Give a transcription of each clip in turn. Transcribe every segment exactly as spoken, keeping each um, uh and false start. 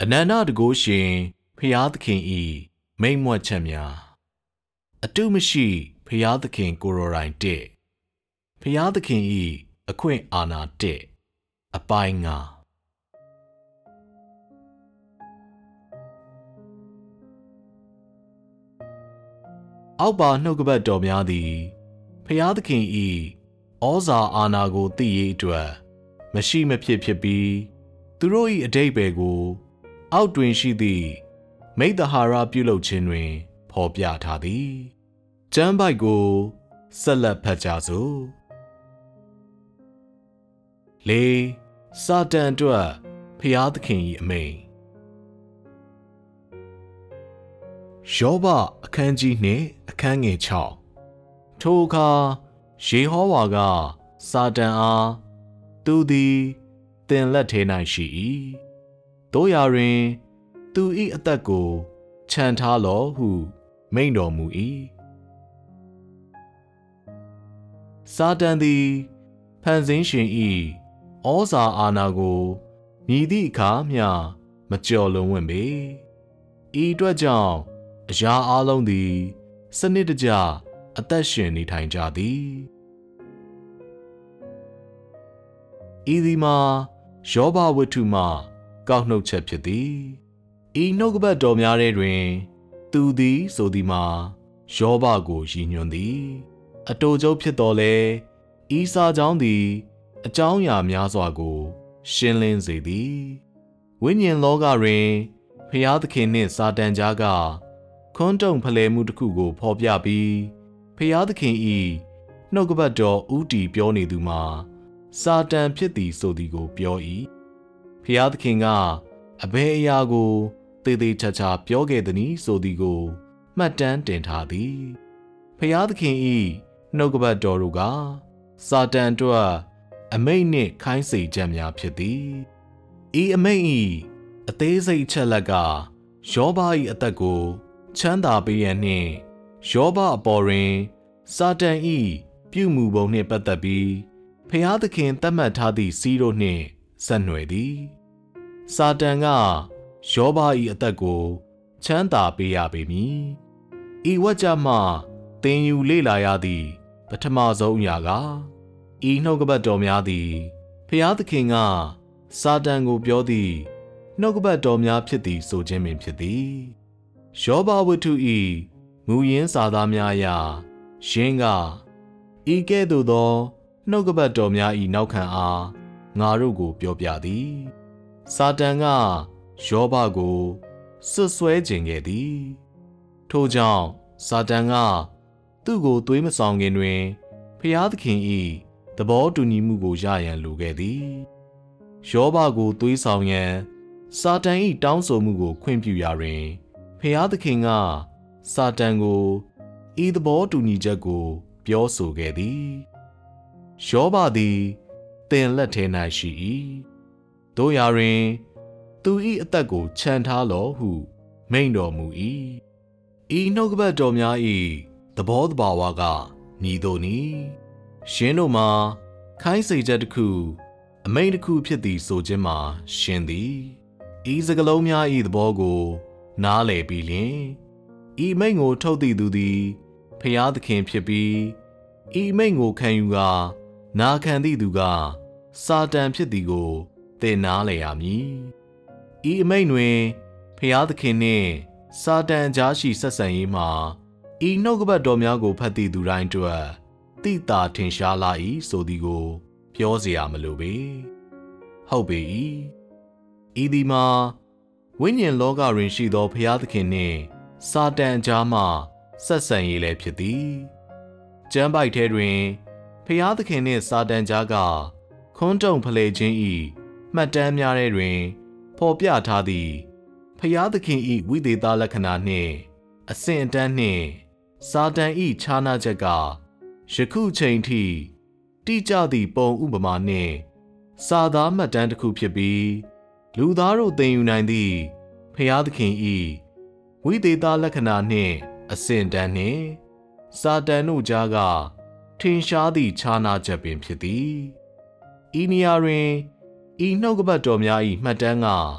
အနန္တတကုရှင်ဖျားသခင်ဤမိန့်မြတ်ချက်များအတုမရှိဖျားသခင်ကိုရိုရိုင်းတဲ့ဖျားသခင်ဤအခွင့်အာဏာတဲ့အပိုင်းငါအောက်ပါနှုတ်ကပတ်တော်များသည်ဖျားသခင်ဤဩဇာအာဏာကိုသိရေးအတွက်မရှိမဖြစ်ဖြစ်ပြီးသူတို့၏အဓိပ္ပာယ်ကိုအောက်တွင်ရှိသည့်မိတ္တဟာရပြုလုပ်ခြင်းတွင်ဖော်ပြထားသည်ကျမ်းပိုက်ကိုဆက်လက်ဖတ်ကြစို့လေးစာတန်အတွက်ဖျားသခင်၏အမိန့်ယောဘအခန်းကြီးနှင့်အခန်းငယ်၆ထိုအခါယေဟောဝါကစာတန်အားသူသည်သင်လက်ထဲ၌ရှိ၏တို့ရာတွင်သူ၏အသက်ကိုခြံထားလော့ဟုမိန့်တော်မူ၏စာတန်သည်ဖန်ဆင်းရှင်၏ဩဇာအာဏာကိုမြည်သည့်အခါမျှမကျော်လွန်ဝင့်ပေဤအတွက်ကြောင့်အရာအလုံးသည်စနစ်တကျအသက်ရှင်နေထိုင်ကြသည်ဤသည်မှာယောဘဝတ္ထုမှကောက်နှုတ်ချက်ဖြစ်သည်ဤနှုတ်ကပတ်တော်များထဲတွင်သူသည်ဆိုသည်မှာယောဘကိုရည်ညွှန်းသည်အတိုကျုပ်ဖြစ်တော်လဲဤစာကြောင်းသည်အကြောင်းအရာများစွာကိုရှင်းလင်းစေသည်ဝိညာဉ်လောကတွင်ဖျားသခင်နှင့်စာတန်ကြားကခွန်းတုံဖလှယ်မှုတစ်ခုကိုဖော်ပြပြီးဖျားသခင်ဤနှုတ်ကပတ်တော်ဥတီပြောနေသူမှာစာတန်ဖြစ်သည်ဆိုသည်ကိုပြော၏ဖျားသခင်ကအဘယ်အရာကိုသေသေးချာချာပြောခဲ့သနည်းဆိုသည်ကိုမှတ်တမ်းတင်ထားသည်ဖျားသခင်ဤနှုတ်ကပတ်တော်တို့ကစာတန်အတွက်အမိန့်နှင့်ခိုင်းစေချက်များဖြစ်သည်ဤအမိန့်ဤအသေးစိတ်အချက်လက်ကယောဘ၏အသက်ကိုချမ်းသာပေးရန်နှင့်ယောဘအပေါ်တွင်စာတန်ဤပြုမှုပုံနှင့်ပတ်သက်ပြီးဖျားသခင်သတ်မှတ်ထားသည့်စီးတို့နှင့်ဆက်နွယ်သည်စာတန်ကယောဘ၏အသက်ကိုချမ်းသာပေးရပေမည်ဤဝကြမှသင်ယူလေ့လာရသည့်ပထမဆုံးအရာကဤနှုတ်ကပတ်တော်များသည်ဖျားသခင်ကစာတန်ကိုပြောသည့်နှုတ်ကပတ်တော်များဖြစ်သည်ဆိုခြင်းပင်ဖြစ်သည်ယောဘဝတ္ထု၏မူရင်းစာသားများအရယင်းကဤကဲ့သို့သောနှုတ်ကပတ်တော်များ၏နောက်ခံအားငါတို့ကိုပြောပြသည်စာတန်ကယောဘကိုဆွဆွဲခြင်းခဲ့သည်ထို့ကြောင့်စာတန်ကသူ့ကိုသွေးမဆောင်ခင်တွင်ဖျားသခင်၏သဘောတူညီမှုကိုရရန်လိုခဲ့သည်ယောဘကိုသွေးဆောင်ရန်စာတန်၏တောင်းဆိုမှုကိုခွင့်ပြုရာတွင်ဖျားသခင်ကစာတန်ကိုဤသဘောတူညီချက်ကိုပြောဆိုခဲ့သည်ယောဘသည်သင်လက်ထဲ၌ရှိ၏တို့ရာတွင်သူ၏အသက်ကိုခြံထားလော့ဟုမိန့်တော်မူ၏ဤနှုတ်ကပတ်တော်များ၏သဘောတဘာဝကညီတို့နီရှင်းတို့မှာခိုင်းစေချက်တစ်ခုအမိန့်တစ်ခုဖြစ်သည်ဆိုခြင်းမှာရှင်းသည်ဤစကားလုံးများ၏သဘောကိုနားလည်ပြီးလျှင်ဤမိန့်ကိုထုတ်သည့်သူသည်ဖျားသခင်ဖြစ်ပြီးဤမိန့်ကိုခံယူကာနာခံသည့်သူကစာတန်ဖြစ်သည်ကိုသင်နားလည်ရမည်ဤအမိန့်တွင်ဖျားသခင်နှင့်စာတန်ကြားရှိဆက်ဆံရေးမှာဤနှုတ်ကပတ်တော်များကိုဖတ်သည့်သူတိုင်းအတွက်တိတာထင်ရှားလာ၏ဆိုသည်ကိုပြောเสียရမလိုပေဟုတ်ပေ၏ဤသည်မှာဝိညာဉ်လောကတွင်ရှိသောဖျားသခင်နှင့်စာတန်ကြားမှဆက်ဆံရေးလည်းဖြစ်သည်ကျမ်းပိုက်ထဲတွင်ဖျားသခင်နှင့်စာတန်ကြားကခွန်းတုံဖလှယ်ခြင်း၏မှတ်တမ်းများထဲတွင်ဖော်ပြထားသည့်ဖျားသခင်၏ဝိသေသလက္ခဏာနှင့်အဆင့်အတန်းနှင့်စာတန်၏ခြားနားချက်ကယခုချိန်ထိတိကျသည့်ပုံဥပမာနှင့်စာသားမှတ်တမ်းတစ်ခုဖြစ်ပြီးလူသားတို့သင်ယူနိုင်သည့်ဖျားသခင်၏ဝိသေသလက္ခဏာနှင့်အဆင့်တန်းနှင့်စာတန်တို့ကြားကထင်ရှားသည့်ခြားနားချက်ပင်ဖြစ်သည်ဤနေရာတွင်ဤနှုတ်ကပတ်တော်များ၏မှတ်တမ်းက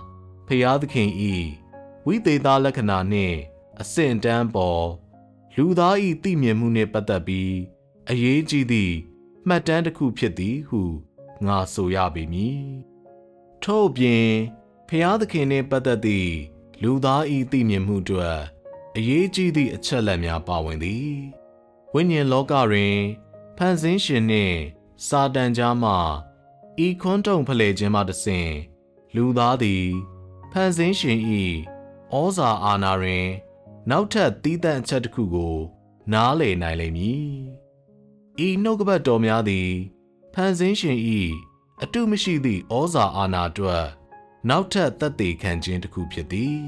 ဖျားသခင်ဤဝိသေသလက္ခဏာနှင့်အဆင့်တန်းပေါ်လူသားဤသိမြင်မှုနှင့်ပတ်သက်ပြီးအရေးကြီးသည့်မှတ်တမ်းတစ်ခုဖြစ်သည်ဟုငါဆိုရပေမည်ထို့ပြင်ဖျားသခင်နှင့်ပတ်သက်သည့်လူသားဤသိမြင်မှုအတွက်အရေးကြီးသည့်အချက်လက်များပါဝင်သည်ဝိညာဉ်လောကတွင်ဖန်ဆင်းရှင်နှင့်စာတန်ကြားမှဤခွန်းတုံဖလှယ်ခြင်းမှတဆင့်လူသားသည်ဖန်ဆင်းရှင်ဤဩဇာအာဏာတွင်နောက်ထပ်သီးသန့်အချက်တစ်ခုကိုနားလည်နိုင်လိမ့်မည်ဤနှုတ်ကပတ်တော်များသည်ဖန်ဆင်းရှင်ဤအတုမရှိသည့်ဩဇာအာဏာအတွက်နောက်ထပ်သက်သေခံခြင်းတစ်ခုဖြစ်သည်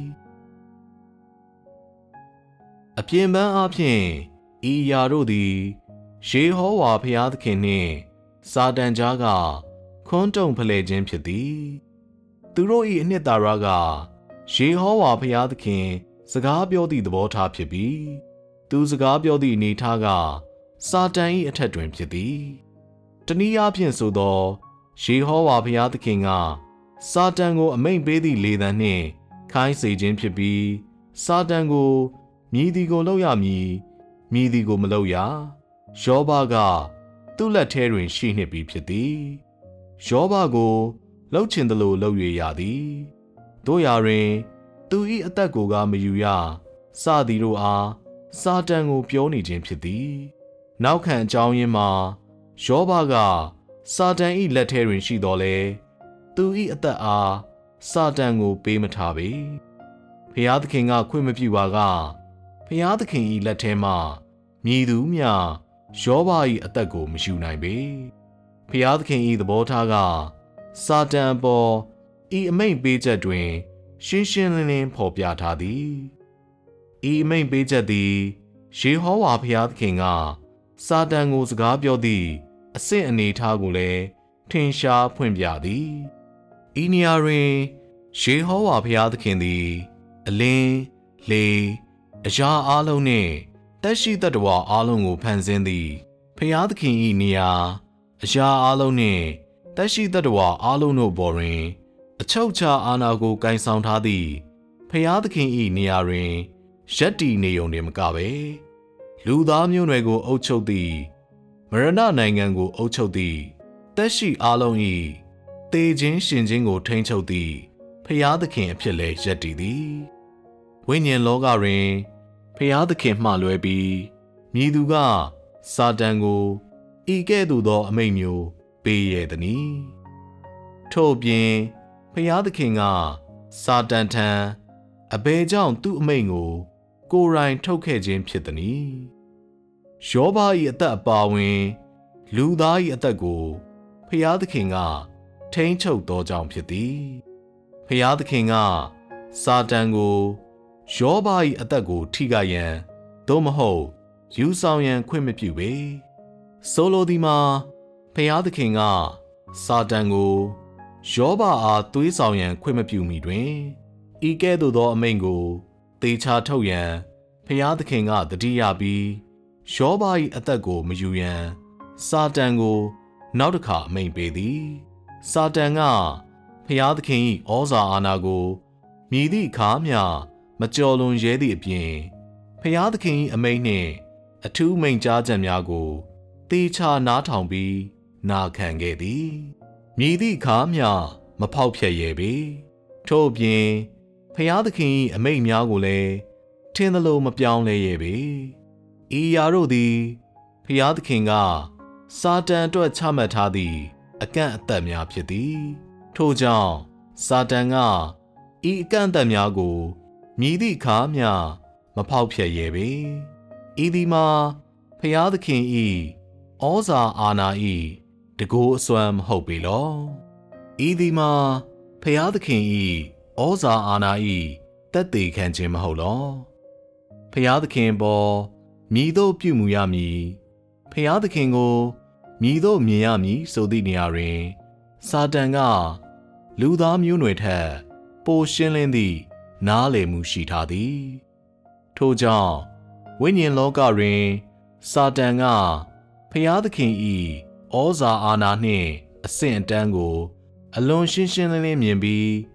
အပြင်ပန်းအားဖြင့်ဤအရာတို့သည်ရှေးဟောဝါဘုရားသခင်နှင့်စာတန်ကြားကခွန်းတုံဖလှယ်ခြင်းဖြစ်သည်သူတို့၏အနှစ်သာရကရှေးဟောဝါဘုရားသခင်စကားပြောသည့်သဘောထားဖြစ်ပြီးသူစကားပြောသည့်အနေထားကစာတန်၏အထက်တွင်ဖြစ်သည်တနည်းအားဖြင့်ဆိုသောရှေးဟောဝါဘုရားသခင်ကစာတန်ကိုအမိန့်ပေးသည့်လေသံနှင့်ခိုင်းစေခြင်းဖြစ်ပြီးစာတန်ကိုမြည်သည်ကိုလုပ်ရမည်မြည်သည်ကိုမလုပ်ရယောဘကသူ့လက်ထဲတွင်ရှိနှင့်ပြီးဖြစ်သည်ယောဘကိုလှုပ်ချင်သလိုလှုပ်၍ရသည်တို့ရာတွင်သူ၏အသက်ကိုကမယူရစသည်တို့အားစာတန်ကိုပြောနေခြင်းဖြစ်သည်နောက်ခံအကြောင်းရင်းမှာယောဘကစာတန်၏လက်ထဲတွင်ရှိတော်လဲသူ၏အသက်အားစာတန်ကိုပေးမထားပေဖျားသခင်ကခွင့်မပြုပါကဖျားသခင်၏လက်ထဲမှမြည်သူမျှယောဘ၏အသက်ကိုမယူနိုင်ပေဖျားသခင်၏သဘောထားကစာတန်ပေါ်ဤအမိန့်ပေးချက်တွင်ရှင်းရှင်းလင်းလင်းဖော်ပြထားသည်ဤအမိန့်ပေးချက်သည်ရှေးဟောဝါဘုရားသခင်ကစာတန်ကိုစကားပြောသည့်အဆင့်အနေထားကိုလည်းထင်ရှားဖွင့်ပြသည်ဤနေရာတွင်ရှေးဟောဝါဘုရားသခင်သည်အလင်းလေအရာအလုံးနှင့်တက်ရှိတတ္တဝါအလုံးကိုဖန်ဆင်းသည်ဘုရားသခင်၏နေရာအရာအလုံးနှင့်တက်ရှိတတ္တဝါအလုံးတို့ပေါ်တွင်အချုပ်အခြာအာဏာကိုကိုင်ဆောင်ထားသည့်ဖျားသခင်၏နေရာတွင်ရက်တီနေုံတွင်မကပဲလူသားမျိုးနွယ်ကိုအုပ်ချုပ်သည့်မရဏနိုင်ငံကိုအုပ်ချုပ်သည့်တက်ရှိအားလုံး၏တေခြင်းရှင်ခြင်းကိုထိန်းချုပ်သည့်ဖျားသခင်အဖြစ်လည်းရက်တီသည်ဝိညာဉ်လောကတွင်ဖျားသခင်မှလွဲပြီးမြည်သူကစာတန်ကိုဤကဲ့သို့သောအမိန့်မျိုးပေးရသည်နီထို့ပြင်ဖျားသခင်ကစာတန်ထံအဘယ်ကြောင့်သူ့အမိန့်ကိုကိုယ်တိုင်ထုတ်ခဲ့ခြင်းဖြစ်သည်။ယောဘ၏အသက်အပါဝင်လူသား၏အသက်ကိုဖျားသခင်ကထိန်းချုပ်သောကြောင့်ဖြစ်သည်။ဖျားသခင်ကစာတန်ကိုယောဘ၏အသက်ကိုထိခိုက်ရန်သို့မဟုတ်ယူဆောင်ရန်ခွင့်မပြုပေ။ဆိုလိုသည်မှာဖျားသခင်ကစာတန်ကိုယောဘအားသွေးဆောင်ရန်ခွင့်မပြုမီတွင်ဤကဲ့သို့သောအမိန့်ကိုသေချာထုတ်ရန်ဖျားသခင်ကတတိယပြီးယောဘ၏အသက်ကိုမယူရန်စာတန်ကိုနောက်တစ်ခါအမိန့်ပေးသည်စာတန်ကဖျားသခင်၏ဩဇာအာဏာကိုမြည်သည့်အခါမျှမကျော်လွန်ရဲသည့်အပြင်ဖျားသခင်၏အမိန့်နှင့်အထူးမိန့်ကြားချက်များကိုသေချာနားထောင်ပြီးနာခံခဲ့သည်မြည်သည့်အခါမျှမဖောက်ဖျက်ရဲပေထို့ပြင်ဖျားသခင်၏အမိန့်များကိုလည်းထင်သလိုမပြောင်းလဲရဲပေဤအရာတို့သည်ဖျားသခင်ကစာတန်အတွက်ချမှတ်ထားသည့်အကန့်အသတ်များဖြစ်သည်ထို့ကြောင့်စာတန်ကဤအကန့်အသတ်များကိုမြည်သည့်အခါမျှမဖောက်ဖျက်ရဲပေဤသည်မှာဖျားသခင်၏ဩဇာအာဏာ၏တကူအစွမ်းမဟုတ်ပေလောဤသည်မှာဖျားသခင်၏ဩဇာအာဏာ၏တက်သေးခံခြင်းမဟုတ်လောဖျားသခင်ပေါ်မြည်သို့ပြုမူရမည်ဖျားသခင်ကိုမြည်သို့မြင်ရမည်ဆိုသည့်နေရာတွင်စာတန်ကလူသားမျိုးနွယ်ထက်ပိုရှင်းလင်းသည့်နားလည်မှုရှိထားသည်ထို့ကြောင့်ဝိညာဉ်လောကတွင်စာတန်ကဖျားသခင်၏ဩဇာအာဏာနှင့်အဆင့်အတန်းကိုအလွန်ရှင်းရှင်းလင်းလင်းမြင်ပြီးဖ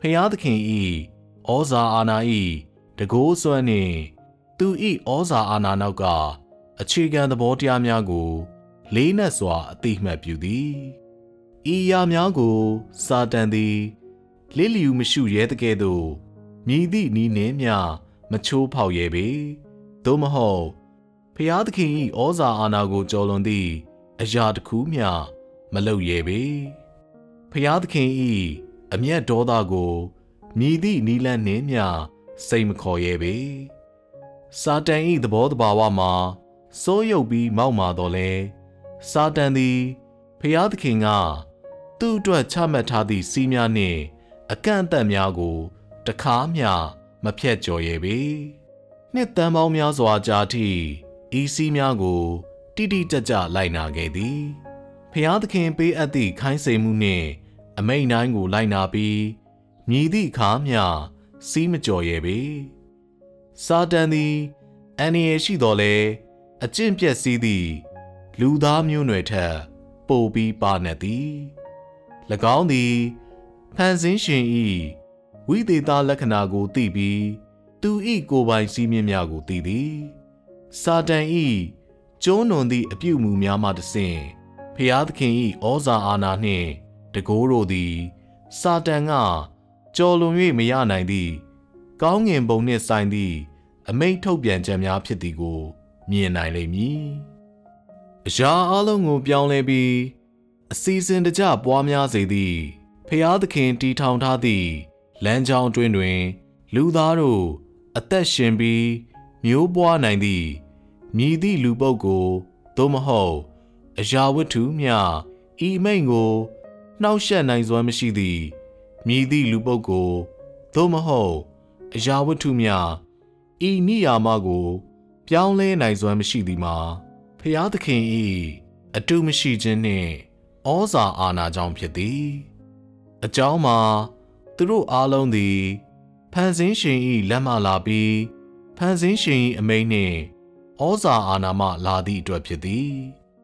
ဖျားသခင်ဤဩဇာအာဏာဤတကိုးစွမ်းနှင့်သူဤဩဇာအာဏာနောက်ကအခြေခံသဘောတရားများကိုလေးနက်စွာအသိမှတ်ပြုသည်ဤအရာများကိုစာတန်သည်လစ်လျူမရှုရဲတကဲ့သို့မြည်သည့်နီးနှင့်မျှမချိုးဖောက်ရဲပေသို့မဟုတ်ဖျားသခင်ဤဩဇာအာဏာကိုကျော်လွန်သည့်အရာတစ်ခုမျှမလုပ်ရဲပေဖျားသခင်ဤအမျက်ဒေါသကိုမြည်သည့်နီးလန်းနှင့်မျှစိတ်မခေါ်ရဲပေစာတန်ဤသဘောတဘာဝမှာစိုးရုပ်ပြီးမောက်မာတော့လဲစာတန်သည်ဖျားသခင်ကသူ့အတွက်ချမှတ်ထားသည့်စီးများနှင့်အကန့်အသတ်များကိုတခါမျှမဖြတ်ကျော်ရဲပေနှစ်တန်းပေါင်းများစွာကြာထိဤစီးများကိုတိတိကျကျလိုက်နာခဲ့သည်ဖျားသခင်ပေးအပ်သည့်ခိုင်းစေမှုနှင့်အမိန့်တိုင်းကိုလိုက်နာပြီးမြည်သည့်အခါမျှစီးမကျော်ရဲပေစာတန်သည်အန္တရာယ်ရှိတော်လဲအကျင့်ပျက်စီးသည့်လူသားမျိုးနွယ်ထက်ပိုပြီးပါနတ်သည်၎င်းသည်ဖန်ဆင်းရှင်ဤဝိသေသလက္ခဏာကိုသိပြီးသူဤကိုယ်ပိုင်စည်းမျဉ်းများကိုသိသည်စာတန်ဤကျိုးနွန်သည့်အပြုမူများမှတဆင့်ဖျားသခင်ဤဩဇာအာဏာနှင့်တကိုးတို့သည်စာတန်ကကျော်လွန်၍မရနိုင်သည့်ကောင်းငင်ဘုံနှင့်ဆိုင်သည့်အမိန့်ထုတ်ပြန်ချက်များဖြစ်သည်ကိုမြင်နိုင်လိမ့်မည်အရာအလုံးကိုပြောင်းလဲပြီးအစီအစဉ်တကျပွားများစေသည့်ဖျားသခင်တီထောင်ထားသည့်လမ်းကြောင်းတွင်တွင်လူသားတို့အသက်ရှင်ပြီးမျိုးပွားနိုင်သည့်မြည်သည့်လူပုဂ္ဂိုလ်သို့မဟုတ်အရာဝတ္ထုမျှဤမိန့်ကိုနှောက်ယှက်နိုင်စွမ်းမရှိသည့်မြည်သည့်လူပုဂ္ဂိုလ်သို့မဟုတ်အရာဝတ္ထုမျှဤနိယာမကိုပြောင်းလဲနိုင်စွမ်းမရှိသည်မှာဖျားသခင်ဤအတုမရှိခြင်းနှင့်ဩဇာအာဏာကြောင့်ဖြစ်သည်အကြောင်းမှာသူတို့အားလုံးသည်ဖန်ဆင်းရှင်ဤလက်မှလာပြီးဖန်ဆင်းရှင်ဤအမိန့်နှင့်ဩဇာအာဏာမှလာသည့်အတွက်ဖြစ်သည်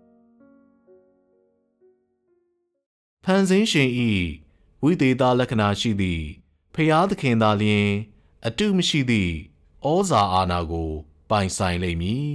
ဖန်ဆင်းရှင်ဤဝိသေသလက္ခဏာရှိသည့်ဖျားသခင်သာလျှင်အတုမရှိသည့်ဩဇာအာဏာကိုပိုင်ဆိုင်လိမ့်မည်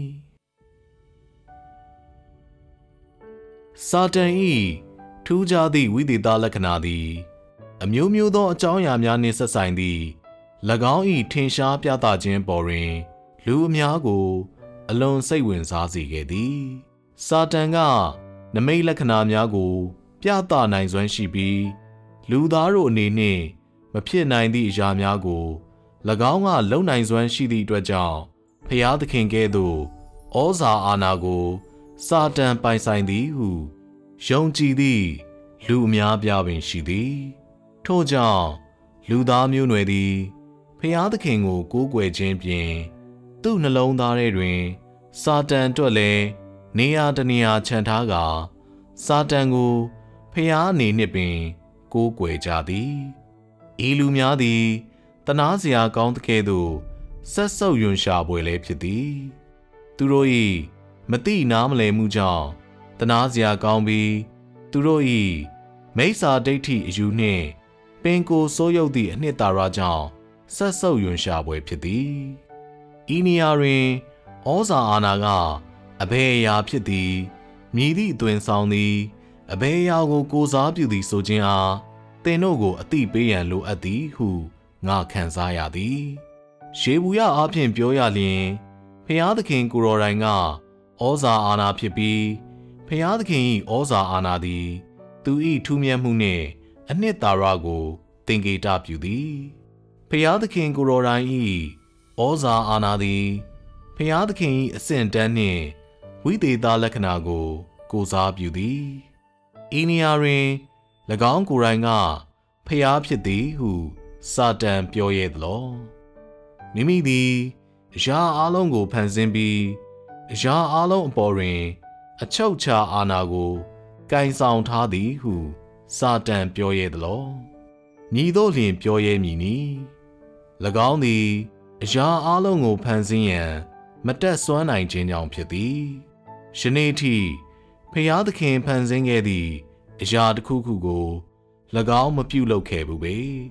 စာတန်ဤထူးခြားသည့်ဝိသေသလက္ခဏာသည်အမျိုးမျိုးသောအကြောင်းအရာများနှင့်ဆက်ဆိုင်သည့်၎င်း၏ထင်ရှားပြသခြင်းပေါ်တွင်လူအများကိုအလွန်စိတ်ဝင်စားစေခဲ့သည်စာတန်ကနမိတ်လက္ခဏာများကိုပြသနိုင်စွမ်းရှိပြီးလူသားတို့အနေနှင့်မဖြစ်နိုင်သည့်အရာများကို၎င်းကလုံနိုင်စွမ်းရှိသည့်အတွက်ကြောင့်ဖျားသခင်ကဲ့သို့ဩဇာအာဏာကိုစာတန်ပိုင်ဆိုင်သည်ဟုယုံကြည်သည့်လူအများပြားပင်ရှိသည်ထို့ကြောင့်လူသားမျိုးနွယ်သည်ဖျားသခင်ကိုကိုးကွယ်ခြင်းဖြင့်သူ့နှလုံးသားထဲတွင်စာတန်အတွက်လည်းနေရာတနေရာခြံထားကာစာတန်ကိုဖျားအနေနှင့်ပင်ကိုးကွယ်ကြသည်ဤလူများသည်တနာစရာကောင်းသကဲ့သို့ဆက်ဆုပ်ယွန်ရှာပွေလည်းဖြစ်သည်သူတို့၏မတိနားမလည်မှုကြောင့်တနာစရာကောင်းပြီးသူတို့၏မိစ္ဆာဒိဋ္ဌိအယူနှင့်ပင်ကိုစိုးရုပ်သည့်အနှစ်သာရကြောင့်ဆက်ဆုပ်ယွန်ရှာပွေဖြစ်သည်ဤနေရာတွင်ဩဇာအာဏာကအဘယ်အရာဖြစ်သည်မြည်သည့်အသွင်ဆောင်သည်အဘယ်အရာကိုကိုးစားပြုသည်ဆိုခြင်းအားသင်တို့ကိုအသိပေးရန်လိုအပ်သည်ဟုငါခံစားရသည်ရှေးဘူးရအားဖြင့်ပြောရလျင်ဖျားသခင်ကိုရော်တိုင်ကဩဇာအာဏာဖြစ်ပြီးဖျားသခင်၏ဩဇာအာဏာသည်သူ၏ထူးမြတ်မှုနှင့်အနှစ်သာရကိုသင်္ကေတပြုသည်ဖျားသခင်ကိုရော်တိုင်၏ဩဇာအာဏာသည်ဖျားသခင်၏အဆင့်တန်းနှင့်ဝိသေသလက္ခဏာကိုကိုးစားပြုသည်ဤနေရာတွင်၎င်းကိုယ်တိုင်ကဖျားဖြစ်သည်ဟုစာတန်ပြောရဲသလောမိမိသည်အရာအလုံးကိုဖန်ဆင်းပြီးအရာအလုံးအပေါ်တွင်အချုပ်ချာအာဏာကိုကင်ဆောင်ထားသည်ဟုစာတန်ပြောရဲသလောညီတို့လျင်ပြောရဲမည်နီ၎င်းသည်အရာအလုံးကိုဖန်ဆင်းရန်မတက်ဆွမ်းနိုင်ခြင်းကြောင့်ဖြစ်သည်ယနေ့ထိဖျားသခင်ဖန်ဆင်းခဲ့သည့်အရာတစ်ခုခုကို၎င်းမပြုလုပ်ခဲ့ဘူးပေ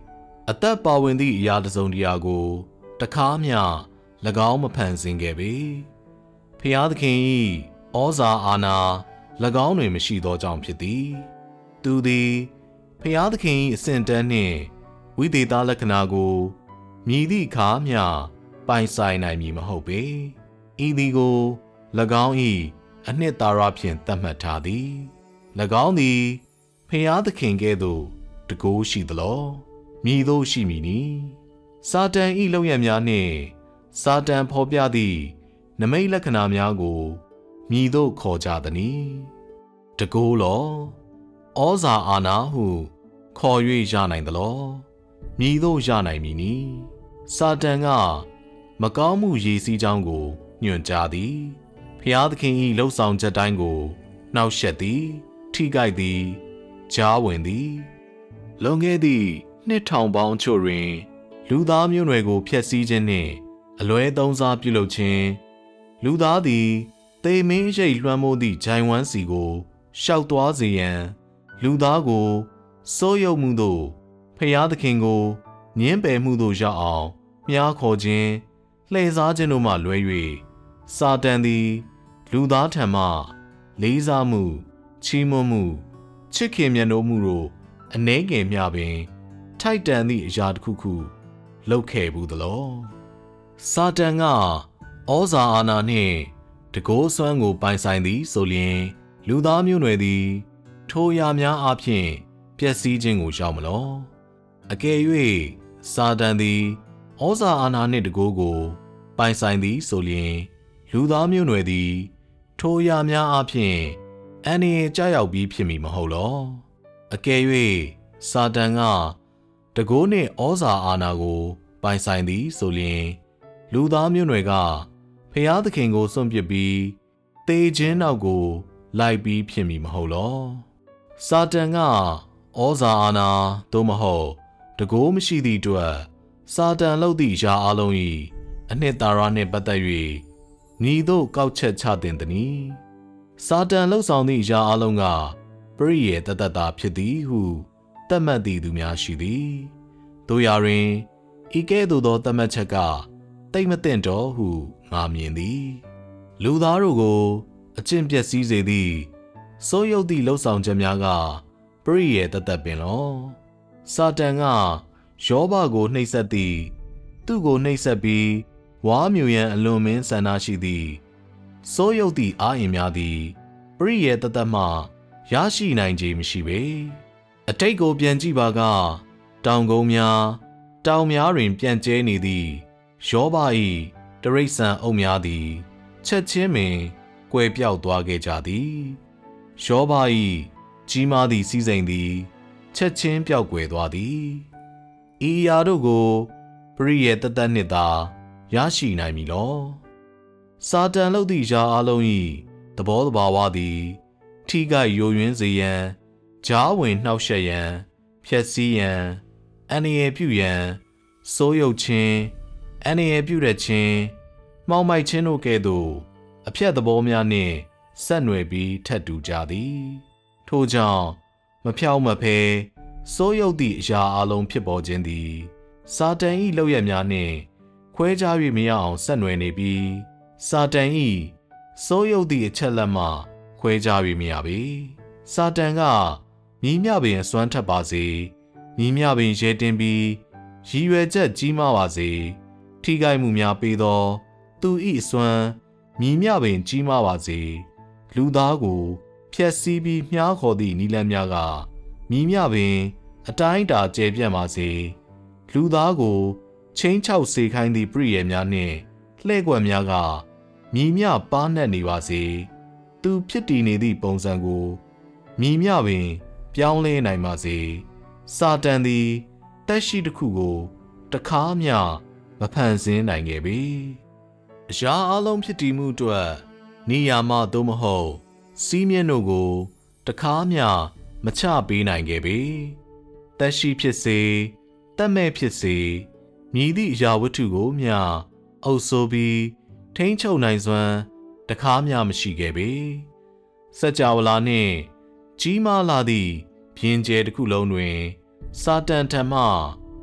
အသက်ပါဝင်သည့်အရာတစ်စုံတစ်ရာကိုတခါမျှ၎င်းမဖန်ဆင်းခဲ့ပေဖျားသခင်၏ဩဇာအာဏာ၎င်းတွင်မရှိသောကြောင့်ဖြစ်သည်သူသည်ဖျားသခင်၏အစဉ်တန်းနှင့်ဝိသေသလက္ခဏာကိုမြည်သည့်အခါမျှပိုင်ဆိုင်နိုင်မည်မဟုတ်ပေဤသည်ကို၎င်း၏အနှစ်သာရဖြင့်သတ်မှတ်ထားသည်၎င်းသည်ဖျားသခင်ကဲ့သို့တကိုးရှိသလောမည်သို့ရှိမည်နီစာတန်၏လုပ်ရများနှင့်စာတန်ဖော်ပြသည့်နမိတ်လက္ခဏာများကိုမည်သို့ခေါ်ကြသနည်းတကိုးလောဩဇာအာဏာဟုခေါ်၍ရနိုင်သလောမည်သို့ရနိုင်မည်နီစာတန်ကမကောင်းမှုရည်စည်းကြောင်းကိုညွှန်ကြားသည်ဖျားသခင်၏လှုပ်ဆောင်ချက်တိုင်းကိုနှောက်ယှက်သည်ထိခိုက်သည်ကြားဝင်သည်လွန်ခဲ့သည့်နှစ်ထောင်ပေါင်းချို့တွင်လူသားမျိုးနွယ်ကိုဖျက်ဆီးခြင်းနှင့်အလွဲသုံးစားပြုလုပ်ခြင်းလူသားသည်သေမင်းရိတ်လွှမ်းမိုးသည့်ဂျိုင်ဝမ်းစီကိုရှောက်သွားစေရန်လူသားကိုစိုးရုပ်မှုသို့ဖျားသခင်ကိုညှင်းပယ်မှုသို့ရောက်အောင်မြားခေါ်ခြင်းလှည့်စားခြင်းတို့မှလွဲ၍စာတန်သည်လူသားထံမှလေးစားမှုချီးမွမ်းမှုချစ်ခင်မြတ်နိုးမှုတို့အနှဲငယ်မျှပင်ထိုက်တန်သည့်အရာတစ်ခုခုလုပ်ခဲ့ဘူးသလောစာတန်ကဩဇာအာဏာနှင့်တကိုးစွမ်းကိုပိုင်ဆိုင်သည်ဆိုလျှင်လူသားမျိုးနွယ်သည်ထိုအရာများအားဖြင့်ပျက်စီးခြင်းကိုရောက်မလောအကယ်၍စာတန်သည်ဩဇာအာဏာနှင့်တကိုးကိုပိုင်ဆိုင်သည်ဆိုလျှင်လူသားမျိုးနွယ်သည်ထိုအရာများအားဖြင့်အန္တရာယ်ကြောက်ရောက်ပြီးဖြစ်မည်မဟုတ်လောအကယ်၍စာတန်ကတကိုးနှင့်ဩဇာအာဏာကိုပိုင်ဆိုင်သည်ဆိုလျှင်လူသားမျိုးနွယ်ကဖျားသခင်ကိုစွန့်ပစ်ပြီးသေခြင်းနောက်ကိုလိုက်ပြီးဖြစ်မည်မဟုတ်လောစာတန်ကဩဇာအာဏာသို့မဟုတ်တကိုးမရှိသည့်အတွက်စာတန်လုပ်သည့်ရာအလုံး၏အနှစ်သာရနှင့်ပတ်သက်၍ညီသို့ကောက်ချက်ချသင့်သည်။စာတန်လှုပ်ဆောင်သည့်ရာအလုံးကပရိယေတတတာဖြစ်သည်ဟုသတ်မှတ်သည့်သူများရှိသည်။တို့ရာတွင်ဤကဲ့သို့သောသတ်မှတ်ချက်ကတိတ်မသင့်တော်ဟုငါမြင်သည်။လူသားတို့ကိုအကျင့်ပျက်စီးစေသည့်စိုးရုပ်သည့်လှုပ်ဆောင်ချက်များကပရိယေတတပင်လော။စာတန်ကယောဘကိုနှိပ်စက်သည်သူ့ကိုနှိပ်စက်ပြီးဝါမြူရန်အလွန်မင်းဆန္ဒရှိသည်စိုးရုပ်သည့်အာရင်များသည်ပရိယေတတမှရရှိနိုင်ခြင်းမရှိပေအတိတ်ကိုပြန်ကြည့်ပါကတောင်ကုန်းများတောင်များတွင်ပြန့်ကျဲနေသည့်ယောဘ၏တရိษံအုပ်များသည်ချက်ချင်းပင်ကွယ်ပြောက်သွားခဲ့ကြသည်ယောဘ၏ကြီးမားသည့်စီးစိမ်သည်ချက်ချင်းပျောက်ကွယ်သွားသည်ဤအရာတို့ကိုပရိယေတတနှင့်သာရရှိနိုင်မည်လောစာတန်လုပ်သည့်ရာအလုံး၏သဘောတဘာဝသည်ထိခိုက်ယိုယွင်းစေရန်ကြားဝင်နှောက်ယှက်ရန်ဖျက်ဆီးရန်အန္တရာယ်ပြုရန်စိုးရုပ်ခြင်းအန္တရာယ်ပြုတဲ့ခြင်းမှောင်မိုက်ခြင်းတို့ကဲ့သို့အဖြတ်သဘောများနှင့်ဆက်နွယ်ပြီးထပ်တူကြသည်ထို့ကြောင့်မဖြောင့်မဖဲစိုးရုပ်သည့်အရာအလုံးဖြစ်ပေါ်ခြင်းသည်စာတန်၏လုပ်ရများနှင့်ခွဲခြား၍မရအောင်ဆက်နွယ်နေပြီးစာတန်၏စိုးရုပ်သည့်အချက်လက်မှခွဲခြား၍မရပေစာတန်ကမြည်မြပင်အစွမ်းထက်ပါစေမြည်မြပင်ရဲတင်ပြီးရည်ရွယ်ချက်ကြီးမားပါစေထိခိုက်မှုများပေးသောသူ၏အစွမ်းမြည်မြပင်ကြီးမားပါစေလူသားကိုဖျက်ဆီးပြီးမြားခေါ်သည့်နိလန်းများကမြည်မြပင်အတိုင်းအတာကျယ်ပြန့်ပါစေလူသားကိုချင်းချောက်စေခိုင်းသည့်ပရိယေများနှင့်လှဲ့ကွက်များကမြည်မြပါးနှက်နေပါစေသူဖြစ်တည်နေသည့်ပုံစံကိုမြည်မြပင်ပြောင်းလဲနိုင်ပါစေစာတန်သည်တက်ရှိတစ်ခုကိုတခါမျှမဖန်ဆင်းနိုင်ခဲ့ပေအရာအလုံးဖြစ်တည်မှုအတွက်နေရာမှသို့မဟုတ်စီးမြင့်တို့ကိုတခါမျှမချပေးနိုင်ခဲ့ပေတက်ရှိဖြစ်စေတက်မဲ့ဖြစ်စေမြည်သည့်အရာဝတ္ထုကိုမျှအုပ်ဆိုးပြီးထိန်းချုပ်နိုင်စွမ်းတခါမျှမရှိခဲ့ပေစัจ java လာနှင့်ကြီးမားလာသည့်ပြင်းကျဲတစ်ခုလုံးတွင်စာတန်ထံမှ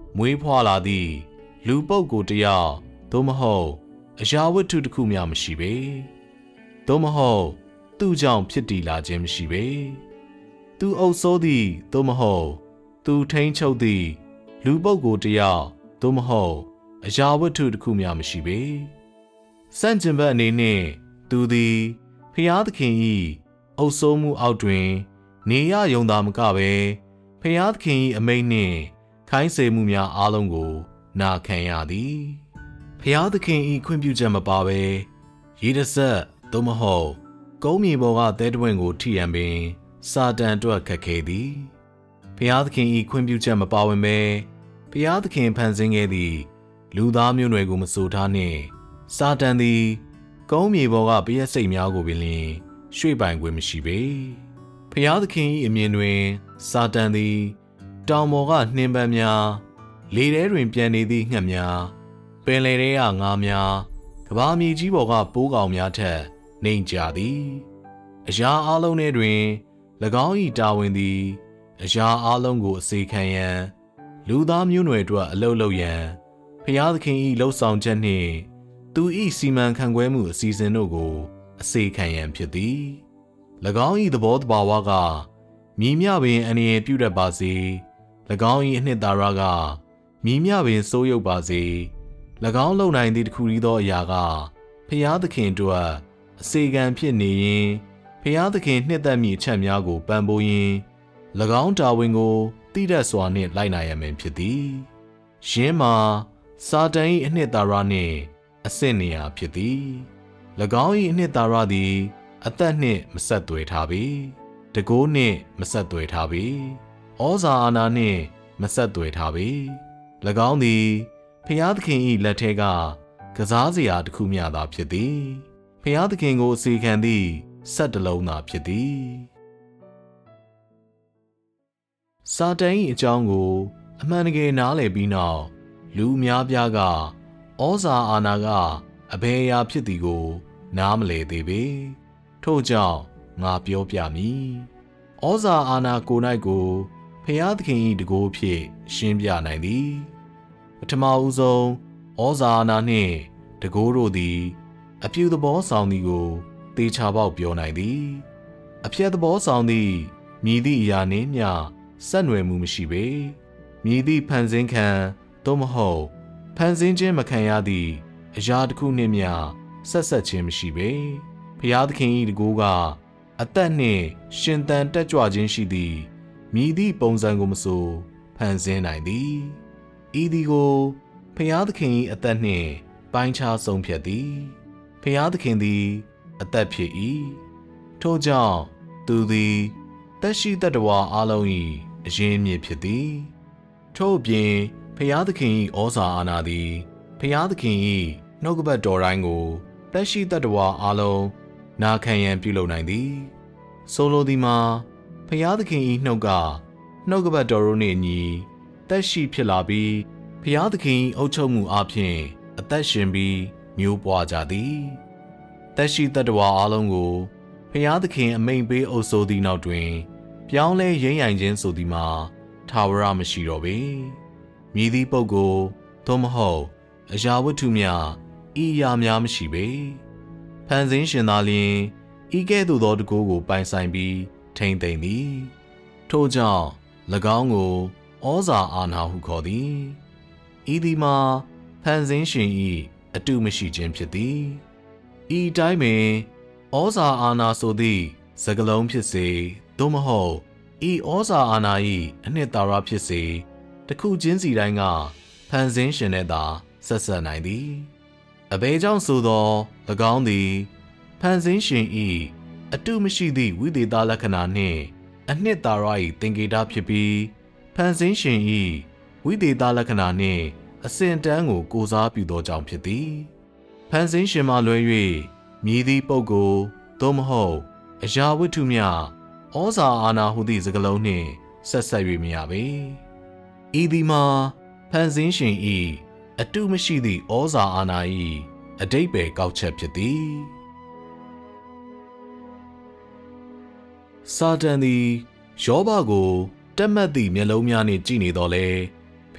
မွေးဖွားလာသည့်လူပုဂ္ဂိုလ်တစ်ယောက်သို့မဟုတ်အရာဝတ္ထုတစ်ခုမျှမရှိပေသို့မဟုတ်သူ့ကြောင့်ဖြစ်တည်လာခြင်းမရှိပေသူအုပ်စိုးသည့်သို့မဟုတ်သူထိန်းချုပ်သည့်လူပုဂ္ဂိုလ်တစ်ယောက်သို့မဟုတ်အရာဝတ္ထုတစ်ခုမျှမရှိပေစန့်ကျင်ဘက်အနေနှင့်သူသည်ဖျားသခင်၏အုပ်စိုးမှုအောက်တွင်နေရယုံသာမကပဲဖျားသခင်၏အမိန့်နှင့်ခိုင်းစေမှုများအားလုံးကိုနာခံရသည်ဖျားသခင်၏ခွင့်ပြုချက်မပါဘဲရေတဆက်သို့မဟုတ်ကုန်းမြေပေါ်ကသဲတဝင်းကိုထိရန်ပင်စာတန်အတွက်ခက်ခဲသည်ဖျားသခင်၏ခွင့်ပြုချက်မပါဝင်ပဲဖျားသခင်ဖန်ဆင်းခဲ့သည့်လူသားမျိုးနွယ်ကိုမဆိုထားနှင့်စာတန်သည်ကုန်းမြေပေါ်ကပရက်စိတ်များကိုပင်လျှင်ရွှေ့ပိုင်ခွင့်မရှိပေဖျားသခင်၏အမြင်တွင်စာတန်သည်တောင်ပေါ်ကနှင်းပန်းများလေထဲတွင်ပြန်နေသည့်ငှက်များပင်လယ်ထဲကငါးများကမ္ဘာမြေကြီးပေါ်ကပိုးကောင်များထက်နှိမ်ကြသည်အရာအလုံးထဲတွင်၎င်း၏တာဝန်သည်အရာအလုံးကိုအစေခံရန်လူသားမျိုးနွယ်တို့အလုပ်လုပ်ရန်ဖျားသခင်၏လှုပ်ဆောင်ချက်နှင့်သူ၏စီမံခန့်ခွဲမှုအစီအစဉ်တို့ကိုအစေခံရန်ဖြစ်သည်၎င်း၏သဘောတဘာဝကမြည်မြပင်အနေရပြုတတ်ပါစေ၎င်း၏အနှစ်သာရကမြည်မြပင်စိုးရုပ်ပါစေ၎င်းလုံနိုင်သည့်တစ်ခုသောအရာကဖျားသခင်တို့အစေခံဖြစ်နေရင်ဖျားသခင်နှစ်သက်မိချက်များကိုပံ့ပိုးရင်း၎င်းတာဝန်ကိုတိဒတ်စွာနှင့်လိုက်နိုင်ရမည်ဖြစ်သည်ယင်းမှာစာတန်၏အနှစ်သာရနှင့်အဆင့်နေရာဖြစ်သည်၎င်း၏အနှစ်သာရသည်အသက်နှင့်မဆက်သွယ်ထားပေတကိုးနှင့်မဆက်သွယ်ထားပေဩဇာအာဏာနှင့်မဆက်သွယ်ထားပေ၎င်းသည်ဖျားသခင်၏လက်ထဲကကစားစရာတစ်ခုမျှသာဖြစ်သည်ဖျားသခင်ကိုအစေခံသည့်ဆက်တလုံးသာဖြစ်သည်စာတန်၏အကြောင်းကိုအမှန်တကယ်နားလည်ပြီးနောက်လူအများပြားကဩဇာအာဏာကအဘယ်အရာဖြစ်သည်ကိုနားမလည်သေးပေထို့ကြောင့်ငါပြောပြမည်ဩဇာအာဏာကိုယ်၌ကိုဖျားသခင်၏တကိုးဖြင့်ရှင်းပြနိုင်သည်ပထမဦးဆုံးဩဇာအာဏာနှင့်တကိုးတို့သည်အပြုသဘောဆောင်သည်ကိုသေချာပေါက်ပြောနိုင်သည်အဖြတ်သဘောဆောင်သည့်မြည်သည့်အရာနှင့်မျှဆက်နွယ်မှုမရှိပေမြည်သည့်ဖန်ဆင်းခံသို့မဟုတ်ဖန်ဆင်းခြင်းမခံရသည့်အရာတစ်ခုနှင့်မျှဆက်ဆက်ခြင်းမရှိပေဖျားသခင်၏တကိုးကအသက်နှင့်ရှင်သန်တက်ကြွခြင်းရှိသည့်မြည်သည့်ပုံစံကိုမဆိုဖန်ဆင်းနိုင်သည်ဤသည်ကိုဖျားသခင်၏အသက်နှင့်ပိုင်းခြားဆုံးဖြတ်သည်ဖျားသခင်သည်အသက်ဖြစ်၏ထို့ကြောင့်သူသည်သက်ရှိတတ္တဝါအလုံး၏အရင်းမြစ်ဖြစ်သည်ထို့အပြင်ဖျားသခင်၏ဩဇာအာဏာသည်ဖျားသခင်၏နှုတ်ကပတ်တော်တိုင်းကိုသက်ရှိတတ္တဝါအလုံးနာခံရန်ပြုလုပ်နိုင်သည်ဆိုလိုသည်မှာဖျားသခင်၏နှုတ်ကနှုတ်ကပတ်တော်တို့နှင့်အညီသက်ရှိဖြစ်လာပြီးဖျားသခင်၏အုပ်ချုပ်မှုအပြင်အသက်ရှင်ပြီးမျိုးပွားကြသည်သက်ရှိတတ္တဝါအလုံးကိုဖျားသခင်အမိန့်ပေးအုပ်စိုးသည့်နောက်တွင်ပြောင်းလဲရိမ့်ရိုင်ခြင်းဆိုသည်မှာထာဝရမရှိတော့ပေမည်သည့်ပုဂ္ဂိုလ်သို့မဟုတ်အရာဝတ္ထုများဤအရာများမရှိပေဖန်ဆင်းရှင်သာလျှင်ဤကဲ့သို့သောတကိုးကိုပိုင်ဆိုင်ပြီးထိမ့်သိမ့်သည်ထို့ကြောင့်၎င်းကိုဩဇာအာဏာဟုခေါ်သည်ဤသည်မှာဖန်ဆင်းရှင်၏အတုမရှိခြင်းဖြစ်သည်ဤတိုင်းပင်ဩဇာအာဏာဆိုသည့်စကားလုံးဖြစ်စေသို့မဟုတ်ဤဩဇာအာဏာ၏အနှစ်သာရဖြစ်စေတစ်ခုချင်းစီတိုင်းကဖန်ဆင်းရှင်နဲ့သာဆက်ဆက်နိုင်သည်အဘယ်ကြောင့်ဆိုသော၎င်းသည်ဖန်ဆင်းရှင်၏အတုမရှိသည့်ဝိသေသလက္ခဏာနှင့်အနှစ်သာရ၏သင်္ကေတဖြစ်ပြီးဖန်ဆင်းရှင်၏ဝိသေသလက္ခဏာနှင့်အစဉ်တန်းကိုကိုးစားပြုသောကြောင့်ဖြစ်သည်ဖန်ဆင်းရှင်မှလွဲ၍မည်သည့်ပုဂ္ဂိုလ်သို့မဟုတ်အရာဝတ္ထုမြဩဇာအာဏာဟုသည့်စကားလုံးနှင့်ဆက်ဆက်၍မရပေဤသည်မှာဖန်ဆင်းရှင်၏အတုမရှိသည့်ဩဇာအာဏာ၏အဓိပ္ပာယ်ကောက်ချက်ဖြစ်သည်စာတန်သည်ယောဘကိုတက်မှတ်သည့်မျက်လုံးများနှင့်ကြည့်နေတော်လဲဖ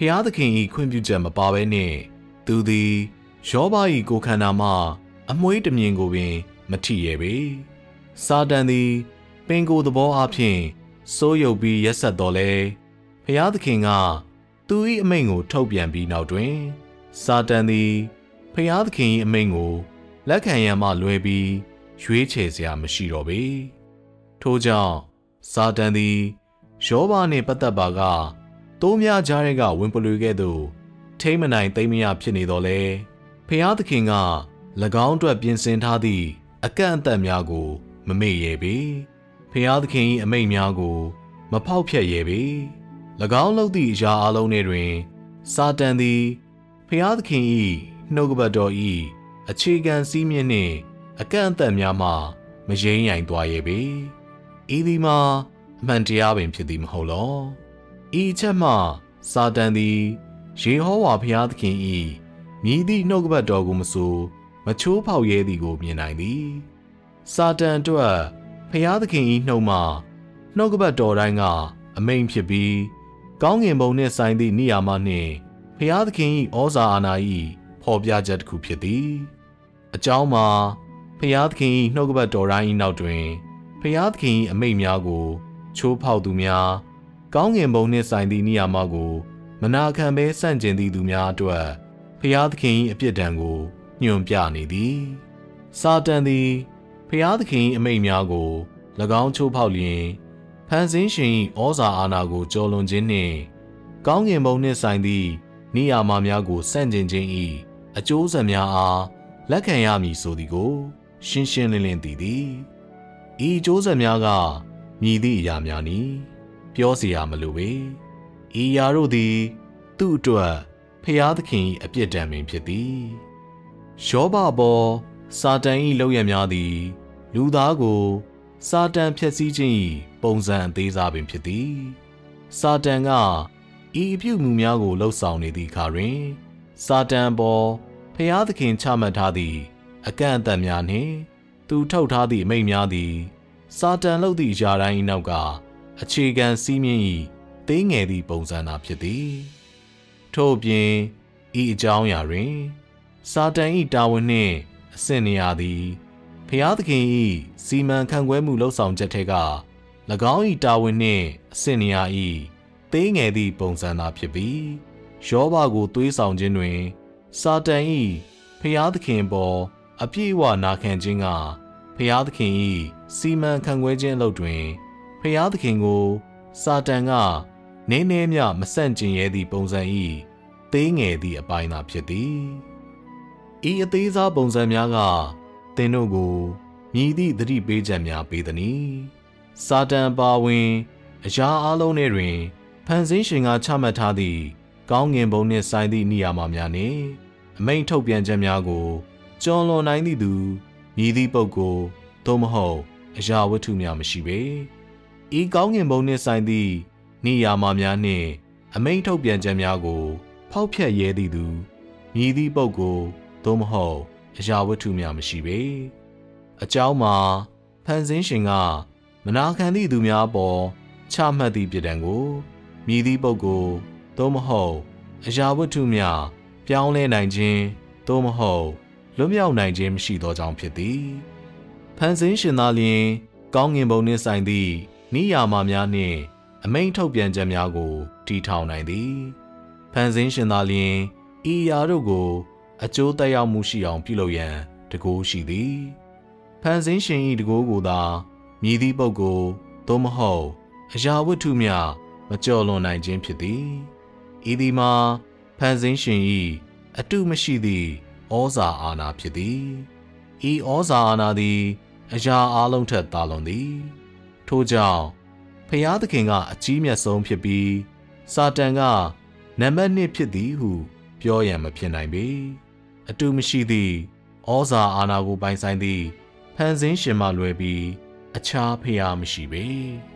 ဖျားသခင်၏ခွင့်ပြုချက်မပါဘဲနှင့်သူသည်ယောဘ၏ကိုယ်ခန္ဓာမှအမွှေးတမြင်ကိုပင်မထိရပေစာတန်သည်ပင်ကိုယ်သဘောအဖြစ်စိုးရုပ်ပြီးရက်ဆက်တော်လဲဖျားသခင်ကသူ၏အမိန့်ကိုထုတ်ပြန်ပြီးနောက်တွင်စာတန်သည်ဖျားသခင်၏အမိန့်ကိုလက်ခံရန်မှလွဲပြီးရွေးချယ်စရာမရှိတော့ပေထို့ကြောင့်စာတန်သည်ယောဘနှင့်ပတ်သက်ပါကတိုးများကြားတဲ့ကဝင်ပလွေကဲ့သို့ထိမ့်မနိုင်သိမ့်မရဖြစ်နေတော်လဲဖျားသခင်က၎င်းအတွက်ပြင်ဆင်ထားသည့်အကန့်အသတ်များကိုမမေ့ရပေဖျားသခင်၏အမိန့်များကိုမဖောက်ဖျက်ရပေ၎င်းလုပ်သည့်အရာအလုံးတွင်စာတန်သည်ဖျားသခင်၏နှုတ်ကပတ်တော်၏အခြေခံစည်းမျဉ်းနှင့်အကန့်အသတ်များမှမယိမ်းယိုင်သွားရပေဤသည်မှာအမှန်တရားပင်ဖြစ်သည်မဟုတ်လောဤအချက်မှစာတန်သည်ယေဟောဝါဘုရားသခင်၏မြည်သည့်နှုတ်ကပတ်တော်ကိုမဆိုမချိုးဖောက်ရဲသည်ကိုမြင်နိုင်သည်စာတန်အတွက်ဘုရားသခင်၏နှုတ်မှနှုတ်ကပတ်တော်တိုင်းကအမိန့်ဖြစ်ပြီးကောင်းငင်ဘုံနှင့်ဆိုင်သည့်နေရာမှနှင့်ဘုရားသခင်၏ဩဇာအာဏာ၏ဖော်ပြချက်တစ်ခုဖြစ်သည်အကြောင်းမှာဘုရားသခင်၏နှုတ်ကပတ်တော်တိုင်း၏နောက်တွင်ဘုရားသခင်၏အမိန့်များကိုချိုးဖောက်သူများကောင်းငင်ဘုံနှင့်ဆိုင်သည့်နေရာမှကိုမနာခံဘဲဆန့်ကျင်သည့်သူများအတွက်ဖျားသခင်၏အပြစ်ဒဏ်ကိုညွှန်ပြနေသည်စာတန်သည်ဖျားသခင်၏အမိန့်များကို၎င်းချိုးဖောက်လျင်ဖန်ဆင်းရှင်၏ဩဇာအာဏာကိုကျော်လွန်ခြင်းနှင့်ကောင်းကင်ဘုံနှင့်ဆိုင်သည့်နေရာမှများကိုဆန့်ကျင်ခြင်း၏အကျိုးဆက်များအားလက်ခံရမည်ဆိုသည်ကိုရှင်းရှင်းလင်းလင်းသိသည်ဤအကျိုးဆက်များကမြည်သည့်အရာများနီပြောเสียမလိုပေဤအရာတို့သည်သူ့အတွက်ဖျားသခင်၏အပြစ်ဒဏ်ပင်ဖြစ်သည်ယောဘပေါ်စာတန်၏လုပ်ရများသည်လူသားကိုစာတန်ဖျက်ဆီးခြင်း၏ပုံစံအသေးစားပင်ဖြစ်သည်စာတန်ကဤအပြုမှုများကိုလှုပ်ဆောင်နေသည့်အခါတွင်စာတန်ပေါ်ဖျားသခင်ချမှတ်ထားသည့်အကန့်အသတ်များနှင့်သူထုတ်ထားသည့်အမိန့်များသည်စာတန်လုပ်သည့်အရာတိုင်း၏နောက်ကအခြေခံစည်းမျဉ်း၏သေးငယ်သည့်ပုံစံသာဖြစ်သည်ထို့ပြင်ဤအကြောင်းအရာတွင်စာတန်၏တာဝန်နှင့်အဆင့်နေရာသည်ဖျားသခင်၏စီမံခန့်ခွဲမှုလှုပ်ဆောင်ချက်ထဲက၎င်း၏တာဝန်နှင့်အဆင့်နေရာ၏သေးငယ်သည့်ပုံစံသာဖြစ်ပြီးယောဘကိုသွေးဆောင်ခြင်းတွင်စာတန်၏ဖျားသခင်ပေါ်အပြည့်အဝနာခံခြင်းကဖျားသခင်၏စီမံခန့်ခွဲခြင်းအလုပ်တွင်ဖျားသခင်ကိုစာတန်ကနည်းနည်းမျှမဆန့်ကျင်ရဲသည့်ပုံစံ၏သေးငယ်သည့်အပိုင်းသာဖြစ်သည်ဤအသေးစားပုံစံများကသင်တို့ကိုမြည်သည့်သတိပေးချက်များပေးသည်။စာတန်ပါဝင်အရာအလုံးထဲတွင်ဖန်ဆင်းရှင်ကချမှတ်ထားသည့်ကောင်းငင်ဘုံနှင့်ဆိုင်သည့်နေရာမှများနှင့်အမိန့်ထုတ်ပြန်ချက်များကိုကျော်လွန်နိုင်သည့်သူမြည်သည့်ပုဂ္ဂိုလ်သို့မဟုတ်အရာဝတ္ထုများမရှိပေ။ဤကောင်းငင်ဘုံနှင့်ဆိုင်သည့်နေရာမှများနှင့်အမိန့်ထုတ်ပြန်ချက်များကိုဖောက်ဖျက်ရဲသည့်သူမြည်သည့်ပုဂ္ဂိုလ်သို့မဟုတ်အရာဝတ္ထုများမရှိပေအကြောင်းမှာဖန်ဆင်းရှင်ကမနာခံသည့်သူများပေါ်ချမှတ်သည့်ပြစ်ဒဏ်ကိုမြည်သည့်ပုဂ္ဂိုလ်သို့မဟုတ်အရာဝတ္ထုများပြောင်းလဲနိုင်ခြင်းသို့မဟုတ်လွတ်မြောက်နိုင်ခြင်းမရှိသောကြောင့်ဖြစ်သည်ဖန်ဆင်းရှင်သာလျှင်ကောင်းငင်ဘုံနှင့်ဆိုင်သည့်နိယာမများနှင့်အမိန့်ထုတ်ပြန်ချက်များကိုတည်ထောင်နိုင်သည်ဖန်ဆင်းရှင်သာလျှင်ဤအရာတို့ကိုအကျိုးသက်ရောက်မှုရှိအောင်ပြုလုပ်ရန်တကူရှိသည်ဖန်ဆင်းရှင်၏တကူကိုသာမြည်သည့်ပုဂ္ဂိုလ်သို့မဟုတ်အရာဝတ္ထုများမကျော်လွန်နိုင်ခြင်းဖြစ်သည်ဤသည်မှာဖန်ဆင်းရှင်၏အတုမရှိသည့်ဩဇာအာဏာဖြစ်သည်ဤဩဇာအာဏာသည်အရာအလုံးထက်သာလွန်သည်ထို့ကြောင့်ဖျားသခင်ကအကြီးမြတ်ဆုံးဖြစ်ပြီးစာတန်ကနံပါတ်နှစ်ဖြစ်သည်ဟုပြောရန်မဖြစ်နိုင်ပေအတုမရှိသည့်ဩဇာအာဏာကိုပိုင်ဆိုင်သည့်ဖန်ဆင်းရှင်မှလွယ်ပြီးအခြားဖျားမရှိပေ